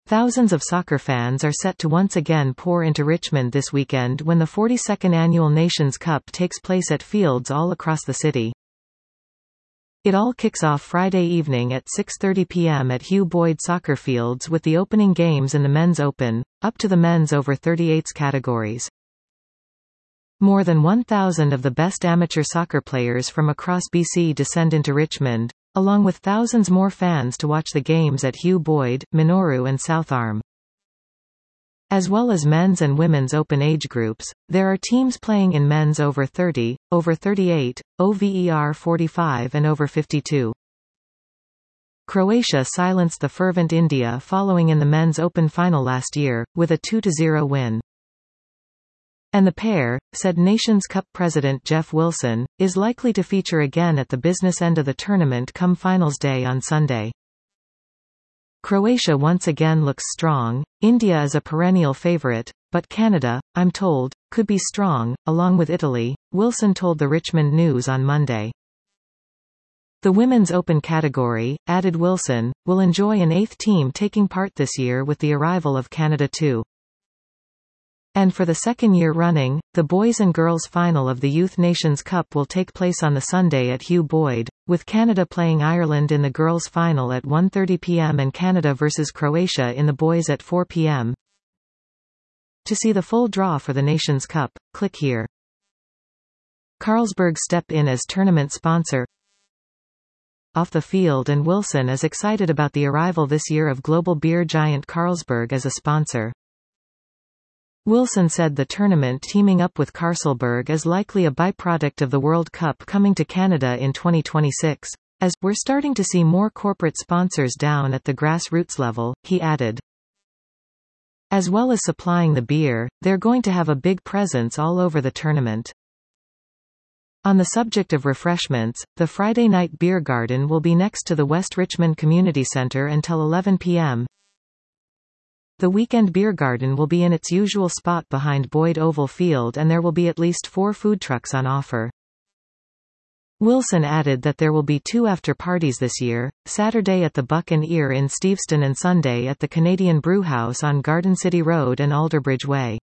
Thousands of soccer fans are set to once again pour into Richmond this weekend when the 42nd annual Nations Cup takes place at fields all across the city. It all kicks off Friday evening at 6:30 p.m. at Hugh Boyd Soccer Fields with the opening games in the Men's Open, up to the men's over 38s categories. More than 1,000 of the best amateur soccer players from across BC descend into Richmond, along with thousands more fans to watch the games at Hugh Boyd, Minoru and South Arm. As well as men's and women's open age groups, there are teams playing in men's over 30, over 38, OVER 45 and over 52. Croatia silenced the fervent India following in the men's open final last year, with a 2-0 win. And the pair, said Nations Cup president Jeff Wilson, is likely to feature again at the business end of the tournament come finals day on Sunday. Croatia once again looks strong. India is a perennial favourite, but Canada, I'm told, could be strong, along with Italy, Wilson told the Richmond News on Monday. The women's open category, added Wilson, will enjoy an 8th team taking part this year with the arrival of Canada too. And for the second year running, the boys and girls final of the Youth Nations Cup will take place on the Sunday at Hugh Boyd, with Canada playing Ireland in the girls final at 1:30 p.m. and Canada vs Croatia in the boys at 4 p.m. To see the full draw for the Nations Cup, click here. Carlsberg step in as tournament sponsor. Off the field, and Wilson is excited about the arrival this year of global beer giant Carlsberg as a sponsor. Wilson said the tournament teaming up with Carlsberg is likely a byproduct of the World Cup coming to Canada in 2026, as we're starting to see more corporate sponsors down at the grassroots level, he added. As well as supplying the beer, they're going to have a big presence all over the tournament. On the subject of refreshments, the Friday night beer garden will be next to the West Richmond Community Centre until 11 p.m. The weekend beer garden will be in its usual spot behind Boyd Oval Field, and there will be at least 4 food trucks on offer. Wilson added that there will be 2 after-parties this year, Saturday at the Buck and Ear in Steveston and Sunday at the Canadian Brewhouse on Garden City Road and Alderbridge Way.